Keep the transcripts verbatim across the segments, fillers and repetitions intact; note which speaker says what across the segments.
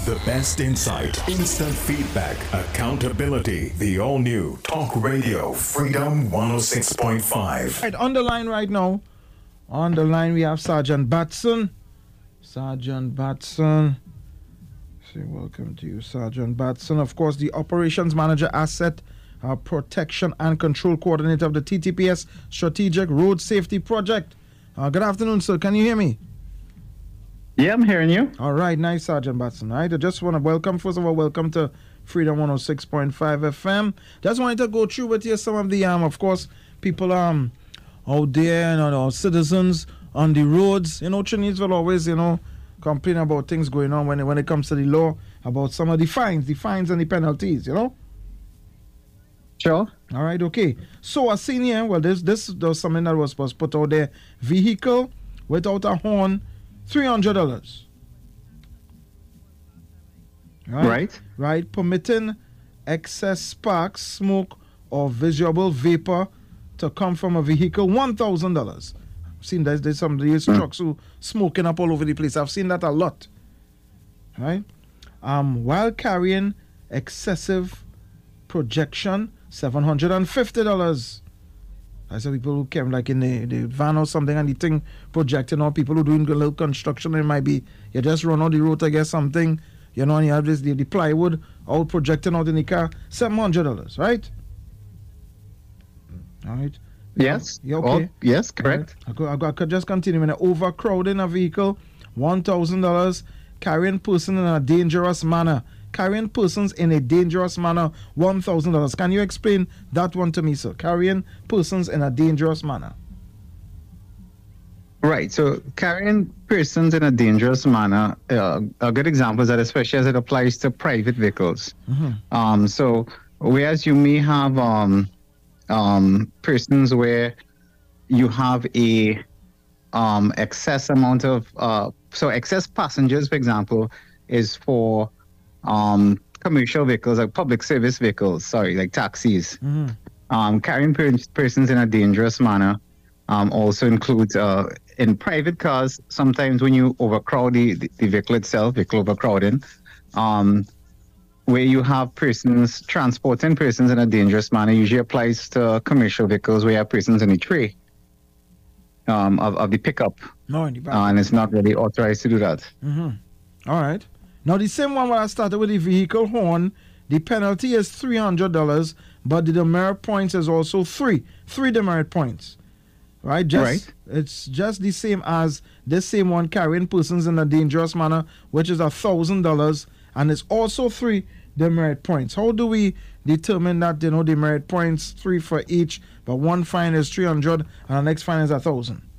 Speaker 1: The best insight, instant feedback, accountability. The all-new Talk Radio Freedom one oh six point five.
Speaker 2: Right, on the line right now, on the line we have Sergeant Batson. Sergeant Batson. Say welcome to you, Sergeant Batson. Of course, the Operations Manager, Asset uh, Protection and Control Coordinator of the T T P S Strategic Road Safety Project. Uh, good afternoon, sir. Can you hear me?
Speaker 3: Yeah, I'm hearing you.
Speaker 2: All right, nice, Sergeant Batson. All right, I just want to welcome, first of all, welcome to Freedom one oh six point five F M. Just wanted to go through with you some of the, um, of course, people um out there, you know, citizens on the roads. You know, Chinese will always, you know, complain about things going on when it, when it comes to the law, about some of the fines, the fines and the penalties, you know?
Speaker 3: Sure.
Speaker 2: All right, okay. So, a senior, well, this this was something that was, was put out there. Vehicle without a horn, three hundred dollars. Right?
Speaker 3: Right.
Speaker 2: Right. Permitting excess sparks, smoke, or visible vapor to come from a vehicle, one thousand dollars. I've seen there's, there's some of these mm. trucks who smoking up all over the place. I've seen that a lot. Right? Um, while carrying excessive projection, seven hundred fifty dollars. I saw people who came like in the, the van or something and the thing projecting, or people who doing a little construction. It might be you just run on the road to get something, you know, and you have this the, the plywood all projecting out in the car, seven hundred dollars, right? All right.
Speaker 3: Yes.
Speaker 2: You okay?
Speaker 3: Oh, yes, correct.
Speaker 2: Right. I, could, I, could, I could just continue. When overcrowding a vehicle, one thousand dollars. Carrying person in a dangerous manner. Carrying persons in a dangerous manner, one thousand dollars. Can you explain that one to me, sir? Carrying persons in a dangerous manner.
Speaker 3: Right. So carrying persons in a dangerous manner, uh, a good example is that, especially as it applies to private vehicles. Mm-hmm. Um, so whereas you may have um, um, persons where you have a um, excess amount of, uh, so excess passengers, for example, is for um, commercial vehicles, like public service vehicles, sorry, like taxis. Mm-hmm. Um, carrying per- persons in a dangerous manner um, also includes uh, in private cars. Sometimes when you overcrowd the, the, the vehicle itself, vehicle overcrowding, um, where you have persons transporting persons in a dangerous manner, usually applies to commercial vehicles where you have persons in the tray um, of, of the pickup.
Speaker 2: No, in the back.
Speaker 3: Uh, and it's not really authorized to do that.
Speaker 2: Mm-hmm. All right. Now, the same one where I started with the vehicle horn, the penalty is three hundred dollars, but the demerit points is also three. Three demerit points. Right? Just,
Speaker 3: right.
Speaker 2: It's just the same as this same one, carrying persons in a dangerous manner, which is one thousand dollars, and it's also three demerit points. How do we determine that, you know, demerit points, three for each, but one fine is three hundred dollars and the next fine is one thousand dollars?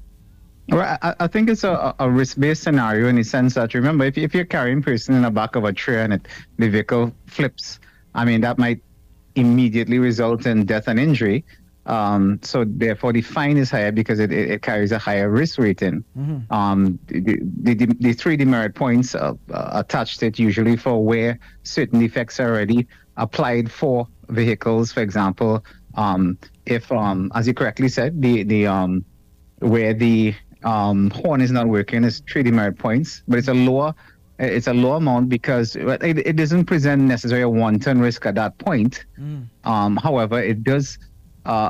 Speaker 3: Well, I, I think it's a, a risk-based scenario in the sense that, remember, if, if you're carrying a person in the back of a tray and it, the vehicle flips, I mean, that might immediately result in death and injury. Um, so therefore, the fine is higher because it, it, it carries a higher risk rating. Mm-hmm. Um, the, the, the, the three demerit points uh, uh, attached to it usually for where certain defects are already applied for vehicles. For example, um, if, um, as you correctly said, the the um, where the um, horn is not working is three demerit points, but it's a lower it's a low amount because it, it doesn't present necessarily a one-ton risk at that point. Mm. Um, however, it does uh,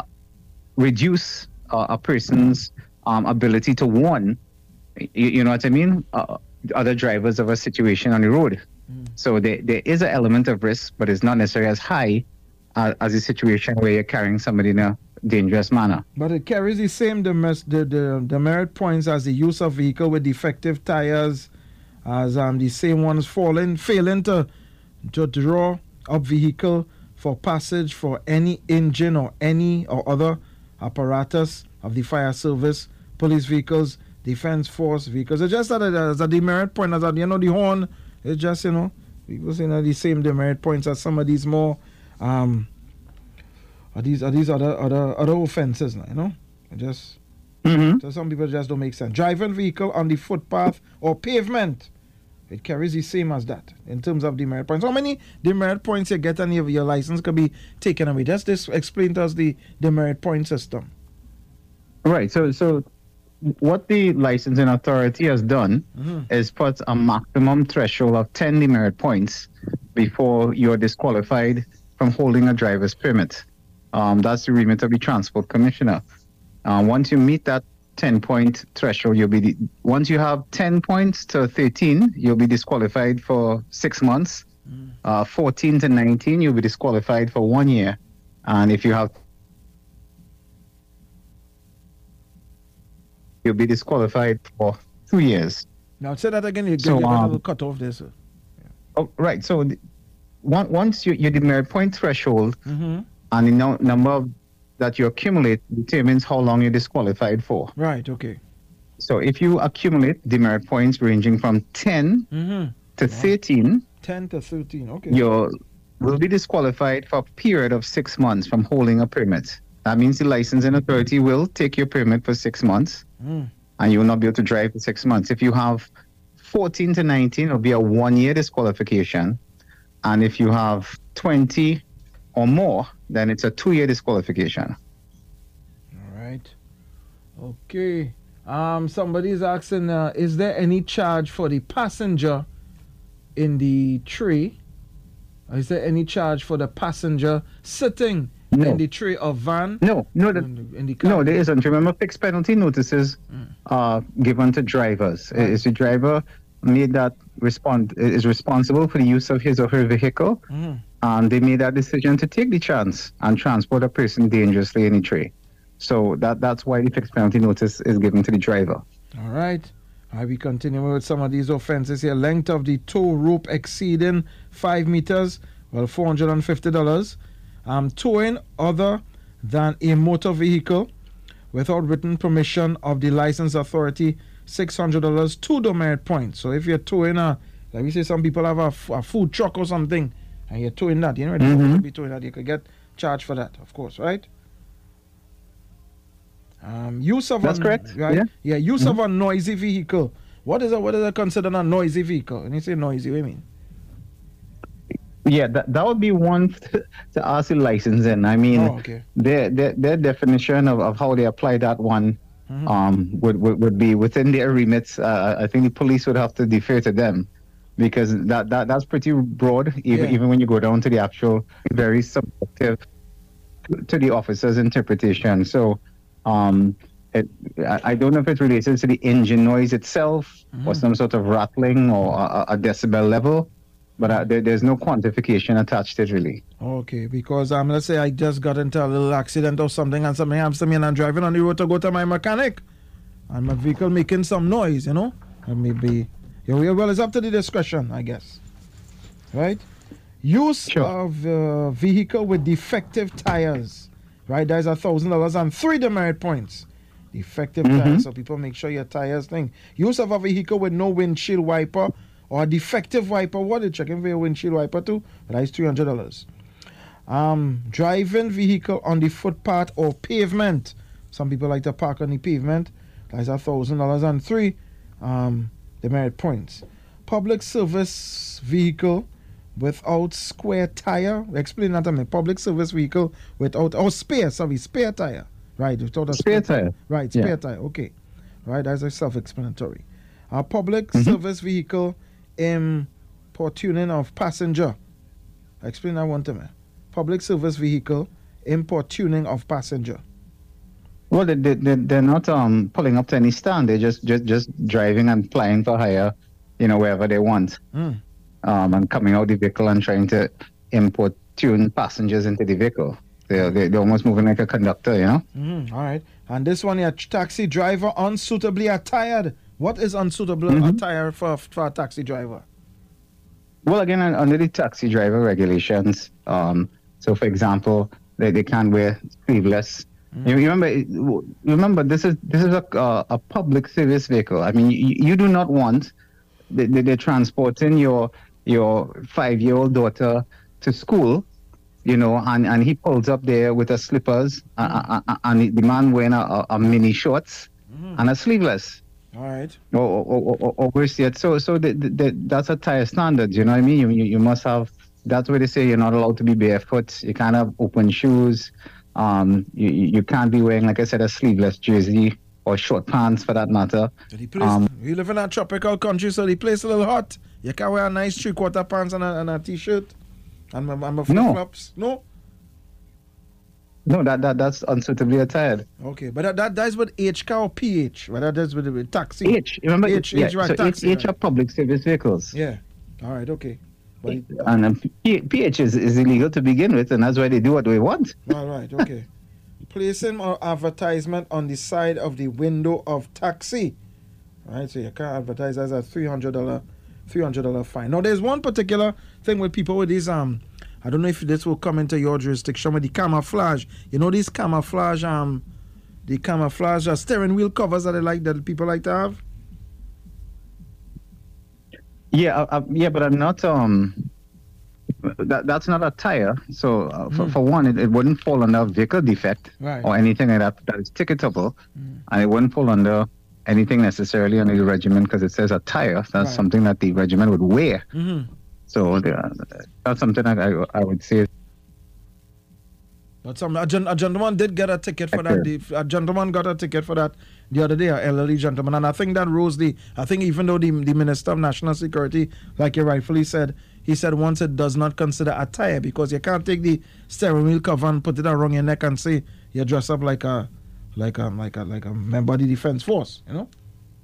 Speaker 3: reduce uh, a person's um, ability to warn, you, you know what I mean, uh, other drivers of a situation on the road. Mm. So there, there is an element of risk, but it's not necessarily as high uh, as a situation where you're carrying somebody in a dangerous manner.
Speaker 2: But it carries the same demer- the, the demerit points as the use of vehicle with defective tires, as um, the same ones falling, failing to, to draw up vehicle for passage for any engine or any or other apparatus of the fire service, police vehicles, defense force vehicles. It's just that as a demerit point, as a, you know, the horn, it's just, you know, people saying that the same demerit points as some of these more, um, are these are these other other other offenses, you know? It just, mm-hmm. So some people just don't make sense. Driving vehicle on the footpath or pavement, it carries the same as that in terms of demerit points. How many demerit points you get and your, your license could be taken away? Just this explain to us the demerit point system.
Speaker 3: Right. So so what the licensing authority has done
Speaker 2: Mm-hmm.
Speaker 3: is put a maximum threshold of ten demerit points before you're disqualified from holding a driver's permit. Um, that's the remit of the Transport Commissioner. Uh, once you meet that ten point threshold, you'll be di- once you have ten points to thirteen, you'll be disqualified for six months. Uh, fourteen to nineteen, you'll be disqualified for one year, and if you have, you'll be disqualified for two years.
Speaker 2: Now say that again. You,
Speaker 3: So,
Speaker 2: you got a
Speaker 3: um,
Speaker 2: little cut off there, sir.
Speaker 3: Oh, right. So, the, one, once you, your demerit point threshold
Speaker 2: Mm-hmm.
Speaker 3: and the no, number of, that you accumulate determines how long you're disqualified for.
Speaker 2: Right. Okay.
Speaker 3: So, if you accumulate demerit points ranging from ten
Speaker 2: Mm-hmm.
Speaker 3: to thirteen,
Speaker 2: Ten to thirteen. Okay.
Speaker 3: you will be disqualified for a period of six months from holding a permit. That means the licensing authority will take your permit for six months,
Speaker 2: Mm.
Speaker 3: and you will not be able to drive for six months. If you have fourteen to nineteen, it'll be a one-year disqualification, and if you have twenty or more, then it's a two-year disqualification.
Speaker 2: All right. Okay. Um, somebody's asking, uh, is there any charge for the passenger in the tray? Or is there any charge for the passenger sitting
Speaker 3: No.
Speaker 2: in the tray of van?
Speaker 3: No, no, the,
Speaker 2: In the, in the car?
Speaker 3: no, there isn't. Remember, fixed penalty notices
Speaker 2: Mm.
Speaker 3: are given to drivers.
Speaker 2: Right.
Speaker 3: Is the driver made that respond is responsible for the use of his or her vehicle,
Speaker 2: Mhm.
Speaker 3: and they made that decision to take the chance and transport a person dangerously in the tray. So that that's why the fixed penalty notice is given to the driver.
Speaker 2: All right. All right, we continue with some of these offenses here. Length of the tow rope exceeding five meters, well, four hundred fifty dollars. Um, towing other than a motor vehicle without written permission of the license authority, six hundred dollars, two demerit points. So if you're towing a, like we say, some people have a, f- a food truck or something, and you're towing that, you know, you're supposed to be towing that, you could get charged for that, of course, right? Um, use of
Speaker 3: That's
Speaker 2: a,
Speaker 3: correct,
Speaker 2: Right?
Speaker 3: yeah.
Speaker 2: use of a noisy vehicle. What is a, what is a considered a noisy vehicle? When you say noisy, what do you mean?
Speaker 3: Yeah, that, that would be one to ask the licensing. I mean,
Speaker 2: Oh, okay.
Speaker 3: their, their their definition of, of how they apply that one
Speaker 2: Mhm.
Speaker 3: um, would, would would be within their remits. Uh, I think the police would have to defer to them, because that, that that's pretty broad. Even
Speaker 2: Yeah.
Speaker 3: even when you go down to the actual, very subjective to the officer's interpretation. So, um, it, I, I don't know if it's related to the engine noise itself or some sort of rattling or a, a decibel level. But uh, there, there's no quantification attached to it, really.
Speaker 2: Okay, because um, let's say I just got into a little accident or something, and something happens to me, and I'm driving on the road to go to my mechanic, and my vehicle making some noise, you know, and maybe, yeah, well, well, it's up to the discretion, I guess, right? Use
Speaker 3: Sure.
Speaker 2: of uh, vehicle with defective tires, right? There's a thousand dollars and three demerit points. Defective tires, so people make sure your tires thing. Use of a vehicle with no windshield wiper or a defective wiper. What are you checking for your windshield wiper too? That is three hundred dollars. Um, driving vehicle on the footpath or pavement. Some people like to park on the pavement. That is a thousand dollars and three um, demerit points. Public service vehicle without square tire. Explain that to me. Public service vehicle without, oh, spare, sorry, spare tire. Right, without a
Speaker 3: Spare tire.
Speaker 2: Right,
Speaker 3: Yeah.
Speaker 2: spare tire. Okay. Right, that's a self-explanatory. A public
Speaker 3: Mhm.
Speaker 2: service vehicle importuning of passenger. Explain that one to me. Public service vehicle importuning of passenger.
Speaker 3: Well, they, they, they- they're not um, pulling up to any stand. They're just, just, just driving and flying for hire, you know, wherever they want.
Speaker 2: Mm.
Speaker 3: Um, and coming out the vehicle and trying to import tune passengers into the vehicle. They're, they're, they're almost moving like a conductor, you know?
Speaker 2: Mhm, all right. And this one here, taxi driver unsuitably attired. What is unsuitable
Speaker 3: Mhm.
Speaker 2: attire for, for a taxi driver?
Speaker 3: Well, again, un- under the taxi driver regulations, um, so for example, they, they can't wear sleeveless. You remember, remember, this is this is a uh, a public service vehicle. I mean, you, you do not want they, they, they're transporting your your five year old daughter to school, you know, and, and he pulls up there with a slippers, uh, uh, uh, and the man wearing a, a, a mini shorts and a sleeveless.
Speaker 2: All right.
Speaker 3: Or, or, or, or worse yet, so so the, the, the, that's a tire standard. You know what I mean? You, you you must have. That's where they say you're not allowed to be barefoot. You can't have open shoes. Um, you you you can't be wearing, like I said, a sleeveless jersey or short pants for that matter.
Speaker 2: So the place, um, we live in a tropical country, so the place a little hot. You can wear a nice three-quarter pants and a, and a t-shirt and my, and my flip-flops. No. no?
Speaker 3: No, that, that that's unsuitably attired.
Speaker 2: Okay, but that, that that's with H car or P H? Whether that's with, with taxi?
Speaker 3: H, remember?
Speaker 2: H,
Speaker 3: yeah,
Speaker 2: H, right,
Speaker 3: so
Speaker 2: taxi,
Speaker 3: H, H
Speaker 2: right.
Speaker 3: are public service vehicles.
Speaker 2: Yeah, all right, okay. But
Speaker 3: and um, P, PH is, is illegal to begin with, and that's why they do what they want.
Speaker 2: All right, okay. Placing or advertisement on the side of the window of taxi. All right, so you can't advertise as a three hundred dollars three hundred dollars fine. Now, there's one particular thing with people with these, um, I don't know if this will come into your jurisdiction, with the camouflage. You know these camouflage, um, the camouflage uh, steering wheel covers that they like, that people like to have?
Speaker 3: Yeah, uh, yeah, but I'm not, um, that, that's not a tire. So, uh, for, mm. for one, it, it wouldn't fall under vehicle defect
Speaker 2: right.
Speaker 3: or anything like that that is ticketable. Mm. And it wouldn't fall under anything necessarily under the regiment because it says a tire. That's right. Something that the regiment would wear. Mm-hmm. So uh, that's something that I, I would say.
Speaker 2: But some a, gen, a gentleman did get a ticket for that. The, a gentleman got a ticket for that the other day, an elderly gentleman, and I think that rose the. I think even though the the Minister of National Security, like you rightfully said, he said once it does not consider a tire because you can't take the steering wheel cover and put it around your neck and say you dress up like a like a like a like a member of the defense force, you know.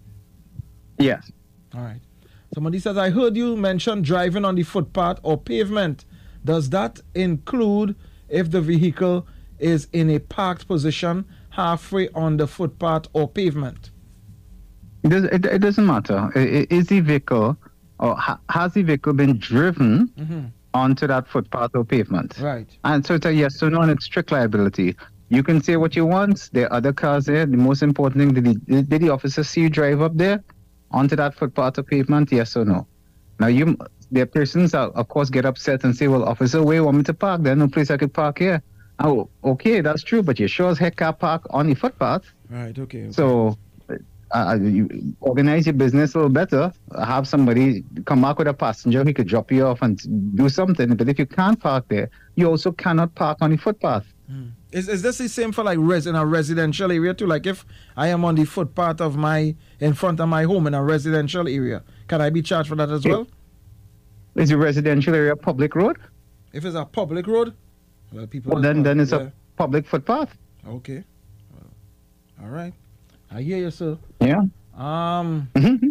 Speaker 3: Yeah.
Speaker 2: All right. Somebody says, I heard you mention driving on the footpath or pavement. Does that include if the vehicle is in a parked position halfway on the footpath or pavement?
Speaker 3: It, does, it, it doesn't matter. Is the vehicle, or ha, has the vehicle been driven mm-hmm. onto that footpath or pavement?
Speaker 2: Right.
Speaker 3: And so it's a yes or no, and it's strict liability. You can say what you want. There are other cars there. The most important thing, did the, did the officer see you drive up there? Onto that footpath or pavement, yes or no? Now, you, there are persons that, of course, get upset and say, well, officer, where you want me to park? There's no place I could park here. Oh, okay, that's true, but you sure as heck can't park on the footpath.
Speaker 2: Right, okay. okay.
Speaker 3: So, uh, you organize your business a little better. Have somebody come back with a passenger who could drop you off and do something. But if you can't park there, you also cannot park on the footpath.
Speaker 2: Mm. Is is this the same for like res in a residential area too? Like if I am on the footpath of my in front of my home in a residential area, can I be charged for that as well?
Speaker 3: Is a residential area a public road?
Speaker 2: If it's a public road, well, people.
Speaker 3: Well, then
Speaker 2: well,
Speaker 3: then it's
Speaker 2: yeah.
Speaker 3: a public footpath.
Speaker 2: Okay. Well, all right. I hear you, sir.
Speaker 3: Yeah.
Speaker 2: Um.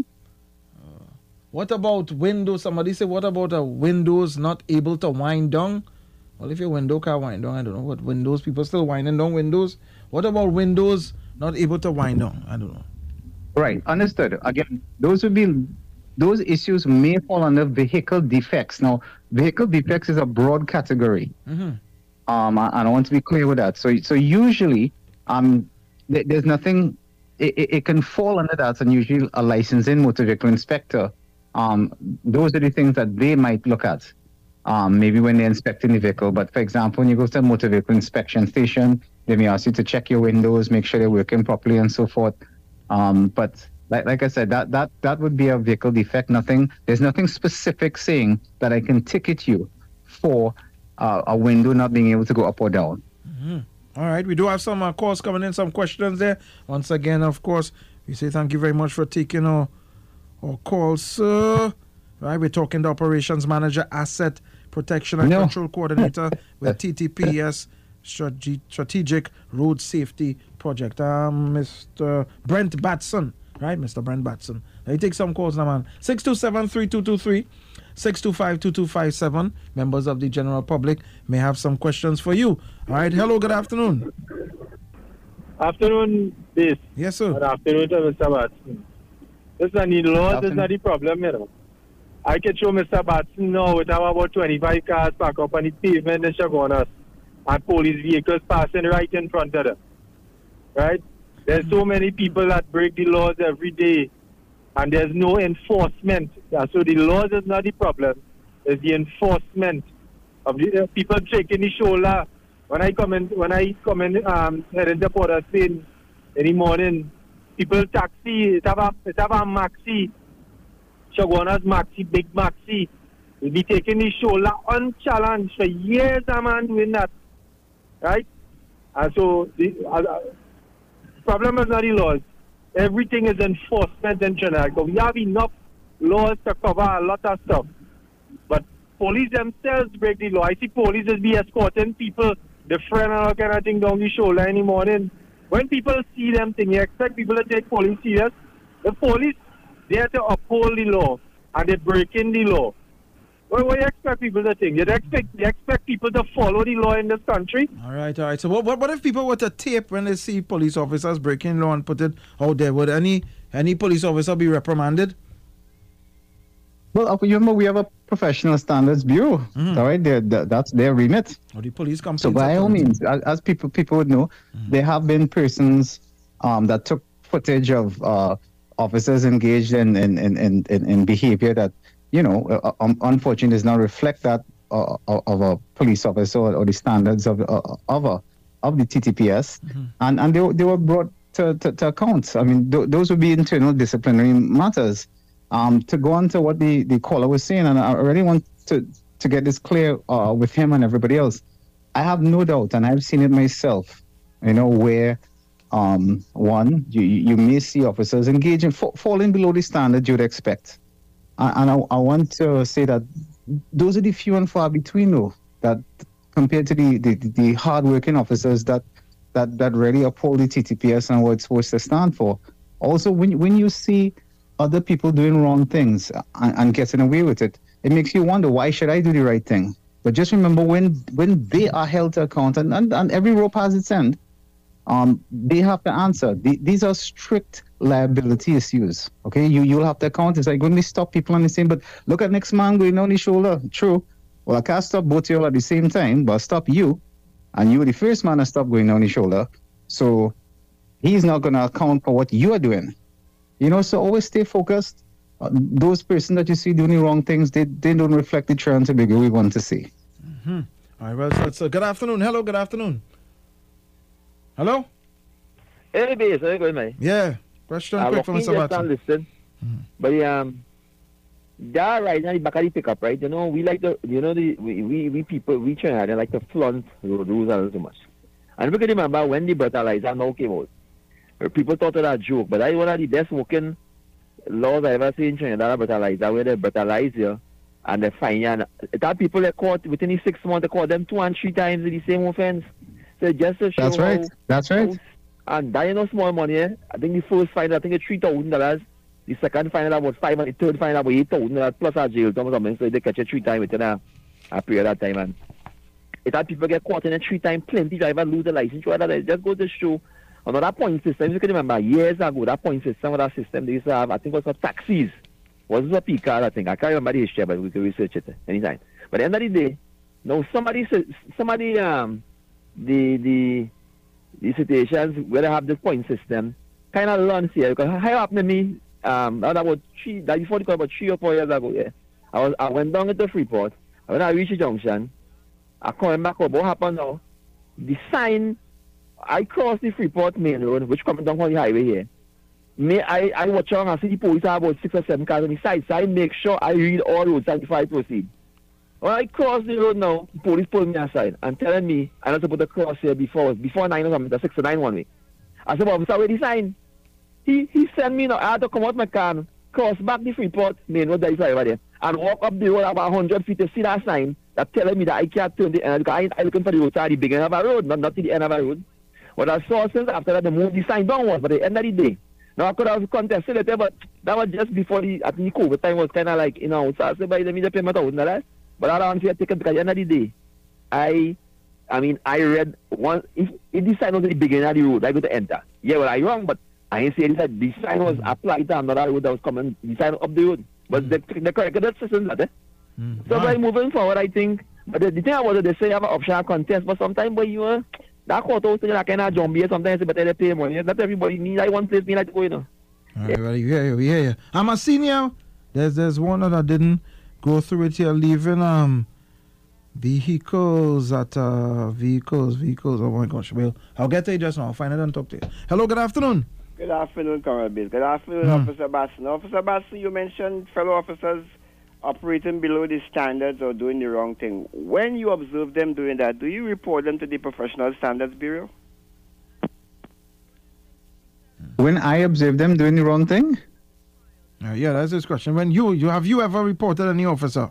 Speaker 2: uh, what about windows? Somebody said, what about a windows not able to wind down? Well, if your window can't wind down, I don't know what windows. People still winding down windows. What about windows not able to wind down? I don't know.
Speaker 3: Right, understood. Again, those would be those issues may fall under vehicle defects. Now, vehicle defects is a broad category. Mm-hmm. Um, and I want to be clear with that. So, so usually, um, th- there's nothing. It, it can fall under that, and usually a licensing motor vehicle inspector. Um, those are the things that they might look at. Um, maybe when they're inspecting the vehicle. But for example, when you go to a motor vehicle inspection station, they may ask you to check your windows, make sure they're working properly and so forth. Um, but like, like I said, that, that, that would be a vehicle defect. Nothing, there's nothing specific saying that I can ticket you for uh, a window not being able to go up or down.
Speaker 2: Mm-hmm. All right. We do have some uh, calls coming in, some questions there. Once again, of course, we say thank you very much for taking our, our calls, sir. Right, we're talking to Operations Manager, Asset Protection and
Speaker 3: no.
Speaker 2: Control Coordinator with T T P S Strate- Strategic Road Safety Project. Um, Mister Brent Batson, right? Mister Brent Batson. Now, you take some calls now, man. six two seven, three two two three, six two five, two two five seven. Members of the general public may have some questions for you. All right, hello, good afternoon.
Speaker 4: Afternoon, this.
Speaker 2: Yes, sir.
Speaker 4: Good afternoon to Mister Batson. Listen, the law is not the problem, you know. I can show Mister Batson now with about twenty-five cars parked up on the pavement in Chaguanas and police vehicles passing right in front of them. Right? There's so many people that break the laws every day and there's no enforcement. Yeah, so the laws is not the problem. It's the enforcement of the uh, people shaking the shoulder. When I come in, when I come in, um, head into Port of Spain in the morning, people taxi, it have a, it have a maxi. Chaguanas maxi, big maxi, will be taking the shoulder unchallenged for years, a man doing that, right? And so the uh, problem is not the laws. everything is enforcement in Trinidad. We have enough laws to cover a lot of stuff. But police themselves break the law. I see police just be escorting people, different and all kind of thing down the shoulder in the morning. When people see them thing, you expect people to take police serious. The police, they have to uphold the law, and they're breaking the law. What, what do you expect people to think? You expect, you expect people to follow the law in this country?
Speaker 2: All right, all right. So what, what, what if people were to tape when they see police officers breaking law and put it out there? Would any any police officer be reprimanded?
Speaker 3: Well, remember, we have a professional standards bureau, mm-hmm. all right? They're, they're, that's their remit.
Speaker 2: Or the police complaints.
Speaker 3: So by all means, as, as people people would know, mm-hmm. there have been persons um, that took footage of uh, officers engaged in in, in, in, in behavior that, you know, uh, um, unfortunately does not reflect that uh, of a police officer or, or the standards of uh, of a, of the T T P S, mm-hmm. and and they they were brought to, to, to account. I mean, th- those would be internal disciplinary matters. Um, to go on to what the, the caller was saying, and I really want to, to get this clear uh, with him and everybody else. I have no doubt, and I've seen it myself, you know, where, um, one, you, you may see officers engaging, fa- falling below the standard you'd expect. And, and I, I want to say that those are the few and far between, though, that compared to the, the, the hard-working officers that, that, that really uphold the T T P S and what it's supposed to stand for. Also, when when you see other people doing wrong things and, and getting away with it, it makes you wonder, why should I do the right thing? But just remember, when when they are held to account, and, and, and every rope has its end, um, they have to answer. The, these are strict liability issues. Okay, you you'll have to account. It's like when they stop people on the same, but look at next man going on the shoulder. True. Well, I can't stop both of you all at the same time, but I'll stop you, and you were the first man to stop going on the shoulder. So he's not going to account for what you are doing. You know, so always stay focused. Uh, those persons that you see doing the wrong things, they, they don't reflect the trend to bigger we want to see.
Speaker 2: Mm-hmm. All right, well, so, so good afternoon. Hello, good afternoon. Hello?
Speaker 5: Hey, babe, how you going, man?
Speaker 2: Yeah, question uh, quick from Mister Watson.
Speaker 5: Listen, mm-hmm. But um, that right now, the back of the pickup, right? You know, we like the, you know, the we, we, we people, we Trinidad, they like to flaunt road rules a little too much. And we can remember when the breathalyzer now came out. People thought it was a joke, but that's one of the best working laws I ever seen in Trinidad, breathalyzer, where they breathalyze you and they fine you. And that people they caught within the six months, they caught them two and three times in the same offense. So just to show
Speaker 3: That's right.
Speaker 5: How,
Speaker 3: That's right.
Speaker 5: How, and that is no small money. Eh? I think the first fine, I think it's three thousand dollars. The second fine about five, and the third fine about eight thousand dollars plus a jail term or something. So they catch you three times within a, a period of time. And if that people get caught in it three times, plenty drivers lose the license. So that just go to show. Another point system, you can remember years ago, that point system, that system they used to have, I think it was for taxis. Was it a P card, I think? I can't remember the history, but we can research it anytime. But at the end of the day, now somebody, somebody, um, the, the, the situations where they have this point system kind of learns here. Because how happened to me, um, that about three, that before the about three or four years ago, yeah. I was, I went down into Freeport, and when I reached the junction, I come back up, what happened now? The sign, I crossed the Freeport main road, which comes down on the highway here. May I, I watch around and see the police have about six or seven cars on the side, so I make sure I read all road signs before I proceed. When I cross the road now, the police pulled me aside and telling me I'm not supposed to cross here before before nine or something, six or nine one way. I said, well, officer, where the sign? He he sent me now, I had to come out my car, cross back the Freeport main road that is right over there, and walk up the road about one hundred feet to see that sign that telling me that I can't turn the end. I I'm looking for the road side, the beginning of a road, not, not to the end of a road. What I saw since after that, they moved the sign downwards, but at the end of the day, now I could have contested it, but that was just before the, I think the COVID time was kind of like, you know, so I said, but let me just pay my thousand dollars. But I don't want to take it because at the end of the day, I, I mean, I read one, if, if the sign was at the beginning of the road, I go to enter. Yeah, well, I'm wrong, but I ain't saying that the sign was applied to another road that was coming, the sign up the road. But mm. the, the correct that system that, eh? Mm. So by moving forward, I think, but the, the thing about it, they say you have an optional contest, but sometimes, but you are, that courthouse thing, like kind of zombie sometimes, but they pay money. Not everybody needs like one place, me like to go, you know.
Speaker 2: All right, well, you hear you, we hear you. I'm a senior. There's there's one that didn't go through it here, leaving um vehicles at uh vehicles, vehicles. Oh my gosh, well, I'll get to you just now. I'll find it and talk to you. Hello, good afternoon.
Speaker 6: Good afternoon, Colonel Bill. Good afternoon, mm. Officer Basson. Officer Basson, you mentioned fellow officers operating below the standards or doing the wrong thing. When you observe them doing that, do you report them to the Professional Standards Bureau?
Speaker 3: when I observe them doing the wrong thing?
Speaker 2: Uh, yeah, that's his question. When you you have you ever reported any officer?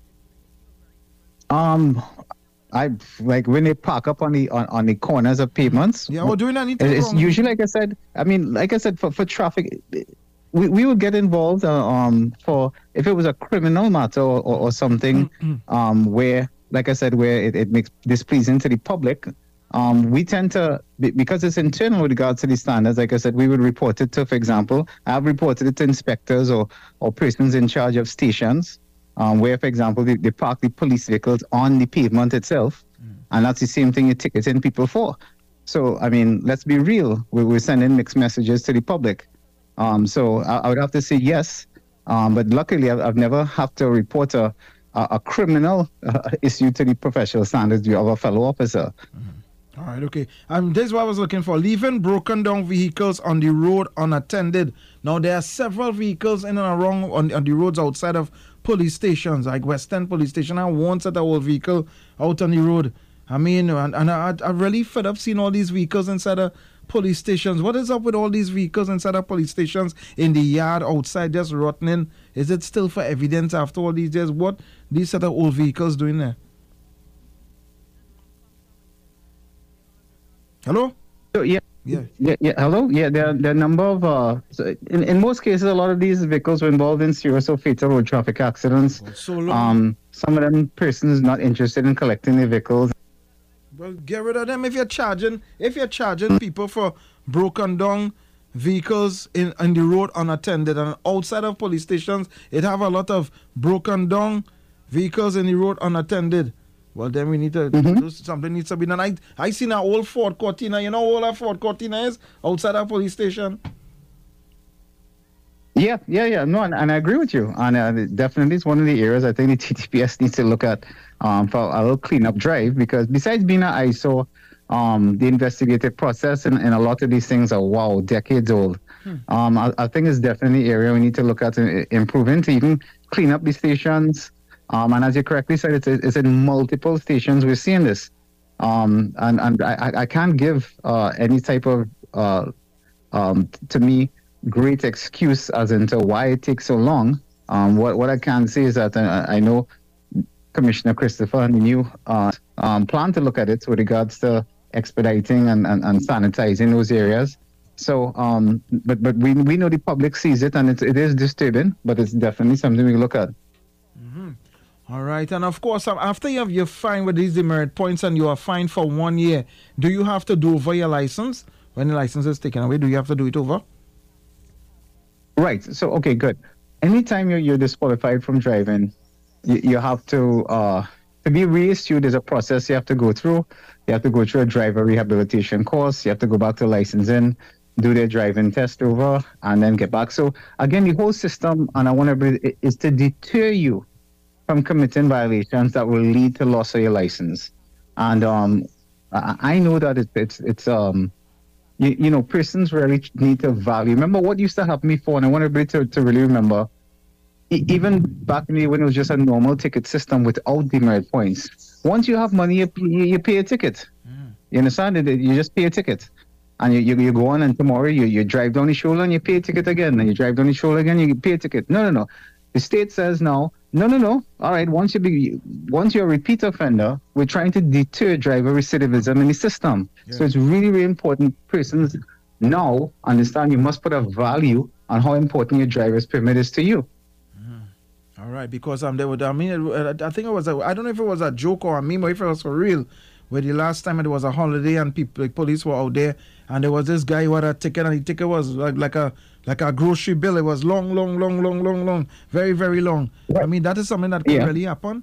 Speaker 3: Um, I like when they park up on the on, on the corners of pavements.
Speaker 2: Yeah, or doing anything
Speaker 3: It's
Speaker 2: wrong.
Speaker 3: usually, like I said, I mean, like I said, for, for traffic, we, we would get involved uh, um for if it was a criminal matter or, or, or something um where, like I said, where it, it makes displeasing to the public. Um, we tend to, because it's internal with regards to the standards, like I said, we would report it to, for example, I've reported it to inspectors or, or persons in charge of stations, um, where, for example, they, they park the police vehicles on the pavement itself. Mm. And that's the same thing you're ticketing people for. So, I mean, let's be real. We, we're sending mixed messages to the public. Um, so I, I would have to say yes. Um, but luckily, I've, I've never had to report a, a, a criminal uh, issue to the professional standards of a fellow officer. Mm-hmm.
Speaker 2: All right, okay. Um, this is what I was looking for. Leaving broken down vehicles on the road unattended. Now, there are several vehicles in and around on, on the roads outside of police stations, like Western Police Station. I once had a whole vehicle out on the road. I mean, and, and I, I really fed up seeing all these vehicles inside of police stations. What is up with all these vehicles inside of police stations, in the yard, outside, just rotting? Is it still for evidence after all these years? What these set of old vehicles doing there? Hello?
Speaker 3: So, yeah.
Speaker 2: Yeah.
Speaker 3: yeah, yeah. Hello. Yeah, there, there are a number of. Uh, so in in most cases, a lot of these vehicles were involved in serious or fatal road traffic accidents.
Speaker 2: Oh, so long.
Speaker 3: Um, some of them persons not interested in collecting their vehicles.
Speaker 2: Well, get rid of them if you're charging. If you're charging people for broken down vehicles in on the road unattended, and outside of police stations, it have a lot of broken down vehicles in the road unattended. Well, then we need to mm-hmm. do something needs to be done. I I seen an old Ford Cortina. You know what a Ford Cortina is outside a police station.
Speaker 3: Yeah, yeah, yeah. No, and, and I agree with you. And uh, definitely, it's one of the areas I think the T T P S needs to look at um, for a little cleanup drive, because besides being an I S O, um, the investigative process and, and a lot of these things are wow decades old. Hmm. Um, I, I think it's definitely an area we need to look at uh, improving to even clean up the stations. Um, and as you correctly said, it's, it's in multiple stations we're seeing this. Um, and and I, I can't give uh, any type of, uh, um, to me, great excuse as into why it takes so long. Um, what, what I can say is that I, I know Commissioner Christopher and the new uh, um, plan to look at it with regards to expediting and, and, and sanitizing those areas. So, um, but but we we know the public sees it, and it, it is disturbing, but it's definitely something we look at.
Speaker 2: Mm-hmm. All right, and of course, um, after you have your fine with these demerit points and you are fined for one year, do you have to do over your license? When the license is taken away, do you have to do it over?
Speaker 3: Right. So, okay, good. Anytime you're, you're disqualified from driving, you, you have to, uh, to be reissued, there's a process you have to go through. You have to go through a driver rehabilitation course. You have to go back to licensing, do their driving test over, and then get back. So, again, the whole system, and I want to, is to deter you from committing violations that will lead to loss of your license. And um, I, I know that it, it's, it's um, you, you know, persons really need to value. Remember what used to happen before, and I want everybody to, to really remember, e- even back in the, when it was just a normal ticket system without demerit points, once you have money, you, you, you pay a ticket. Mm. You understand? You just pay a ticket. And you, you, you go on, and tomorrow you, you drive down the shoulder and you pay a ticket again. And you drive down the shoulder again, you pay a ticket. No, no, no. The state says now, no, no, no. All right, once you be, once you're a repeat offender, we're trying to deter driver recidivism in the system. Yeah. So it's really, really important. Persons now understand you must put a value on how important your driver's permit is to you.
Speaker 2: Mm. All right, because um, they would. I mean, I think it was. A, I don't know if it was a joke or a meme, or if it was for real. Where the last time it was a holiday and people, like, police were out there, and there was this guy who had a ticket, and the ticket was like, like a like a grocery bill. It was long, long, long, long, long, long, very, very long. Right. I mean, that is something that could yeah. really happen.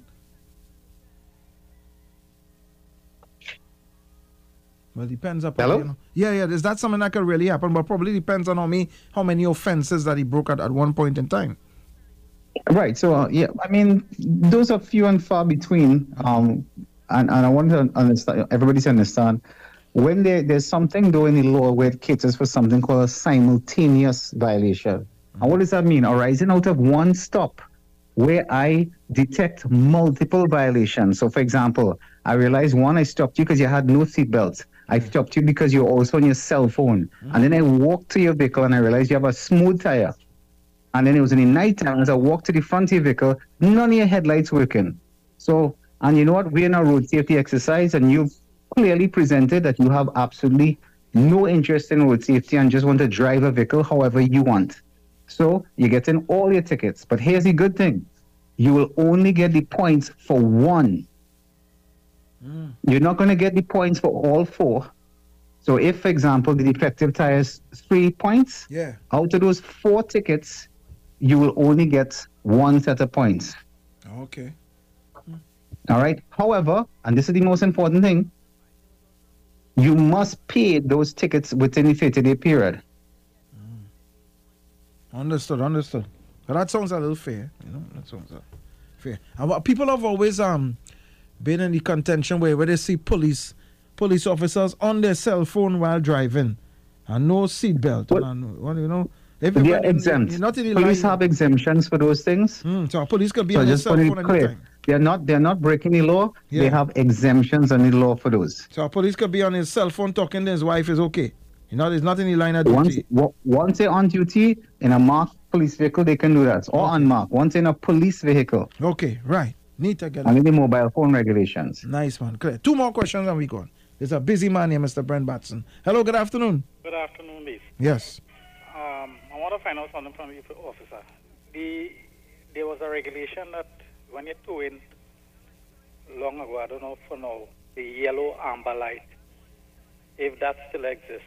Speaker 2: Well, depends upon.
Speaker 3: Hello?
Speaker 2: You know. Yeah, yeah. Is that something that could really happen? But probably depends on how many how many offenses that he broke at at one point in time.
Speaker 3: Right. So uh, yeah, I mean, those are few and far between. Um, And, and I want to understand, everybody to understand, when there, there's something though in the law where it caters for something called a simultaneous violation. Mm-hmm. And what does that mean? Arising out of one stop where I detect multiple violations. So for example, I realize one, I stopped you because you had no seatbelt. I stopped you because you're also on your cell phone. Mm. And then I walked to your vehicle and I realized you have a smooth tire. And then it was in the night time as I walked to the front of your vehicle, none of your headlights working. So, and you know what? We're in a road safety exercise and you've clearly presented that you have absolutely no interest in road safety and just want to drive a vehicle however you want. So you're getting all your tickets. But here's the good thing. You will only get the points for one. Mm. You're not going to get the points for all four. So if, for example, the defective tire is three points,
Speaker 2: yeah.
Speaker 3: out of those four tickets, you will only get one set of points.
Speaker 2: Okay.
Speaker 3: Mm. All right. However, and this is the most important thing, you must pay those tickets within the thirty-day period.
Speaker 2: Mm. Understood, understood. But that sounds a little fair, you know. That sounds uh, fair. And what people have always um been in the contention where, where they see police police officers on their cell phone while driving, and no seatbelt, and well, you know.
Speaker 3: If they are exempt. In, not in the police line, have exemptions for those things.
Speaker 2: Mm, so police could be
Speaker 3: so
Speaker 2: on their cell phone anytime.
Speaker 3: They're not. They're not breaking the law. Yeah. They have exemptions on the law for those.
Speaker 2: So a police could be on his cell phone talking to his wife is okay. You know, it's not in the line of duty.
Speaker 3: Once, once they're on duty in a marked police vehicle, they can do that, or okay. unmarked. Once in a police vehicle.
Speaker 2: Okay, right. Need to get.
Speaker 3: And in the mobile phone regulations.
Speaker 2: Nice one, clear. Two more questions and we go on. There's a busy man here, Mister Brent Batson. Hello, good afternoon.
Speaker 7: Good afternoon, Lee.
Speaker 2: Yes.
Speaker 7: Um, I want to find out something from you, officer. The there was a regulation that when you're towing long ago, I don't know for now, the yellow amber light, if that still exists.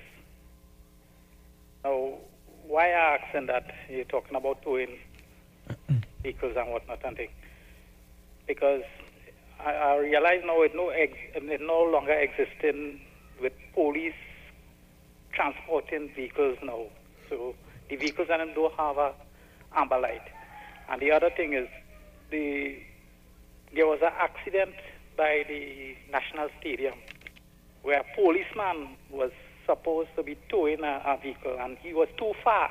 Speaker 7: Now, why I asking that? You're talking about towing vehicles and whatnot and things. Because I, I realize now it no ex, it no longer existing with police transporting vehicles now. So the vehicles and them don't have a amber light. And the other thing is the there was an accident by the National Stadium where a policeman was supposed to be towing a, a vehicle and he was too far.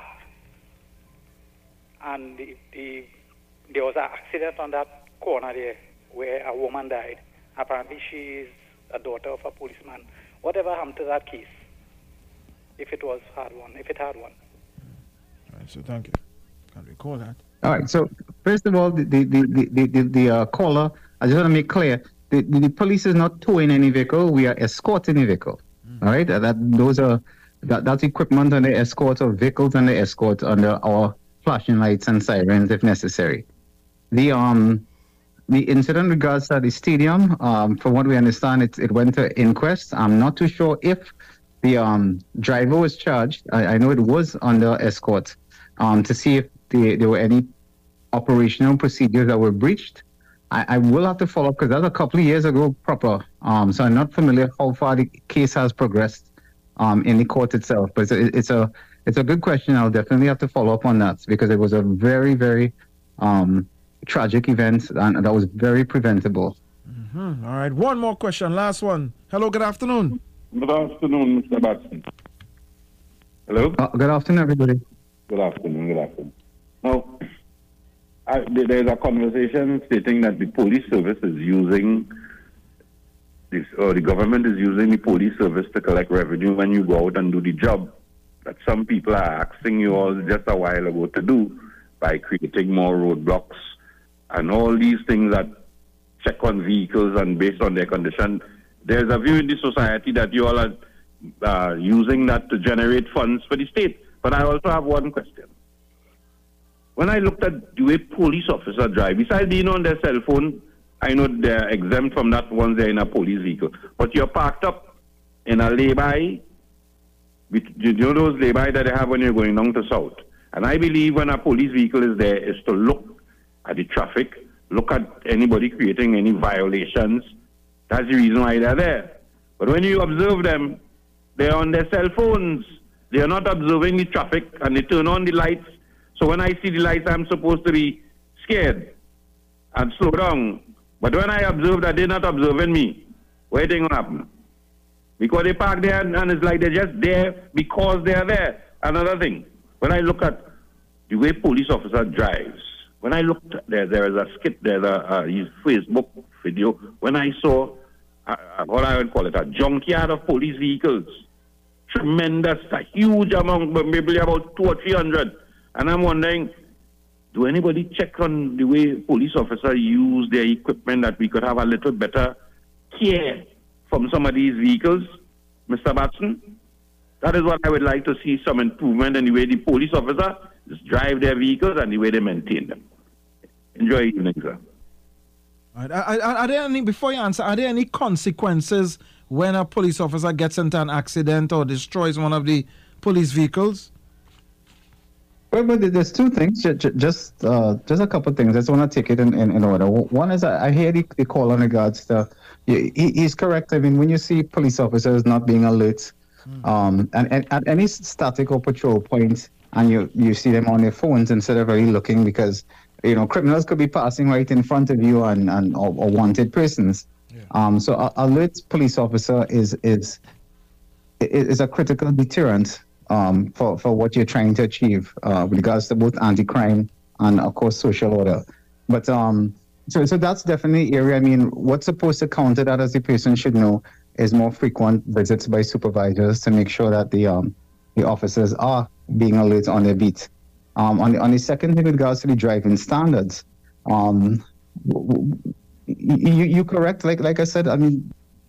Speaker 7: And the, the, there was an accident on that corner there where a woman died. Apparently she is a daughter of a policeman. Whatever happened to that case? If it was hard one, if it had one.
Speaker 2: All right, so thank you. Can't recall that.
Speaker 3: All right, so first of all, the the the the, the, the uh, caller, I just want to make clear, the, the, the police is not towing any vehicle, we are escorting a vehicle. Mm. All right, that those are that that's equipment and the escort of vehicles and the escort under our flashing lights and sirens if necessary. The um the incident regards to the stadium, um, from what we understand, it it went to inquest. I'm not too sure if the um driver was charged. I, I know it was under escort um to see if the, there were any operational procedures that were breached. I, I will have to follow up because that's a couple of years ago proper. Um, so I'm not familiar how far the case has progressed um in the court itself. But it's a, it's a it's a good question. I'll definitely have to follow up on that because it was a very very um tragic event and that was very preventable.
Speaker 2: Mm-hmm. All right, one more question, last one. Hello, good afternoon.
Speaker 8: Good afternoon, Mister Batson. Hello?
Speaker 3: Uh, good afternoon, everybody.
Speaker 8: Good afternoon, good afternoon. Now, I, there's a conversation stating that the police service is using, this, or the government is using the police service to collect revenue when you go out and do the job that some people are asking you all just a while ago to do by creating more roadblocks and all these things that check on vehicles and based on their condition. There's a view in the society that you all are uh, using that to generate funds for the state. But I also have one question. When I looked at the way police officers drive, besides being on their cell phone, I know they're exempt from that once they're in a police vehicle. But you're parked up in a lay-by, you know those lay-by that they have when you're going down to south. And I believe when a police vehicle is there is to look at the traffic, look at anybody creating any violations. That's the reason why they're there. But when you observe them, they're on their cell phones. They're not observing the traffic and they turn on the lights. So when I see the lights, I'm supposed to be scared and slow down. But when I observe that they're not observing me, what do you think will happen? Because they park there and, and it's like they're just there because they're there. Another thing, when I look at the way police officer drives, when I looked, there, there is a skit, there's a, a Facebook video, when I saw a, what I would call it, a junkyard of police vehicles. Tremendous, a huge amount, maybe about two or three hundred. And I'm wondering, do anybody check on the way police officers use their equipment, that we could have a little better care from some of these vehicles, Mister Batson? That is what I would like to see, some improvement in the way the police officers drive their vehicles and the way they maintain them. Enjoy your evening, sir.
Speaker 2: All right. Are, are, are there any, before you answer, are there any consequences when a police officer gets into an accident or destroys one of the police vehicles?
Speaker 3: Well, but there's two things, just uh, just a couple of things. I just want to take it in, in, in order. One is I hear the, the call in regards to, he, he's correct. I mean, when you see police officers not being alert, mm. um, and, and at any static or patrol point, and you, you see them on their phones instead of really looking, because, you know, criminals could be passing right in front of you and, and or, or wanted persons. Yeah. Um, so a alert police officer is is is a critical deterrent Um, for, for what you're trying to achieve uh, with regards to both anti-crime and, of course, social order. But um, so so that's definitely an area. I mean, what's supposed to counter that, as the person should know, is more frequent visits by supervisors to make sure that the um, the officers are being alert on their beat. Um, on the on the second thing, with regards to the driving standards, um, you you correct. Like like I said, I mean,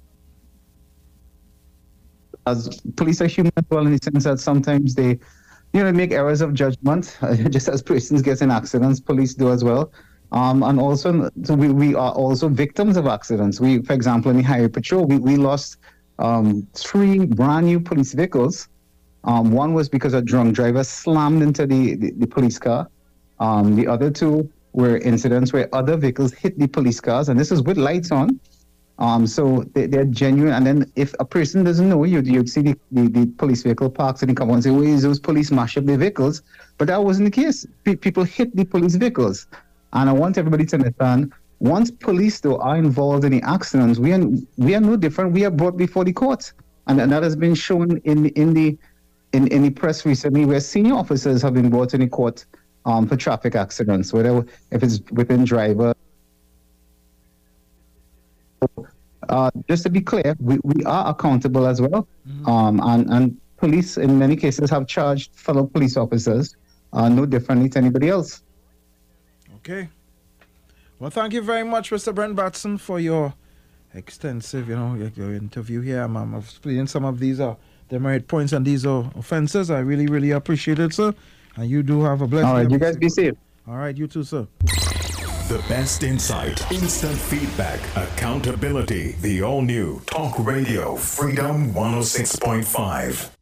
Speaker 3: as police are human as well, in the sense that sometimes they, you know, make errors of judgment, just as persons get in accidents, police do as well. Um, and also, so we, we are also victims of accidents. We, for example, in the highway patrol, we, we lost um, three brand new police vehicles. Um, one was because a drunk driver slammed into the, the, the police car. Um, the other two were incidents where other vehicles hit the police cars, and this is with lights on. Um, so they, they're genuine. And then if a person doesn't know, you'd, you'd see the, the, the police vehicle parks and they come on and say, well, those police mash up their vehicles. But that wasn't the case. P- people hit the police vehicles. And I want everybody to understand, once police, though, are involved in the accidents, we are, we are no different. We are brought before the court. And, and that has been shown in, in, the, in, in the press recently, where senior officers have been brought in the court um, for traffic accidents, whether if it's within driver. Uh, just to be clear, we, we are accountable as well. Mm-hmm. um, and, and police, in many cases, have charged fellow police officers uh, no differently to anybody else.
Speaker 2: Okay. Well, thank you very much, Mister Brent Batson, for your extensive, you know, your, your interview here. I'm, I'm explaining some of these are demerit points and these are offenses. I really, really appreciate it, sir. And you do have a blessing.
Speaker 3: All right, you guys be safe.
Speaker 2: All right, you too, sir.
Speaker 1: The best insight, instant feedback, accountability. The all-new Talk Radio Freedom one oh six point five.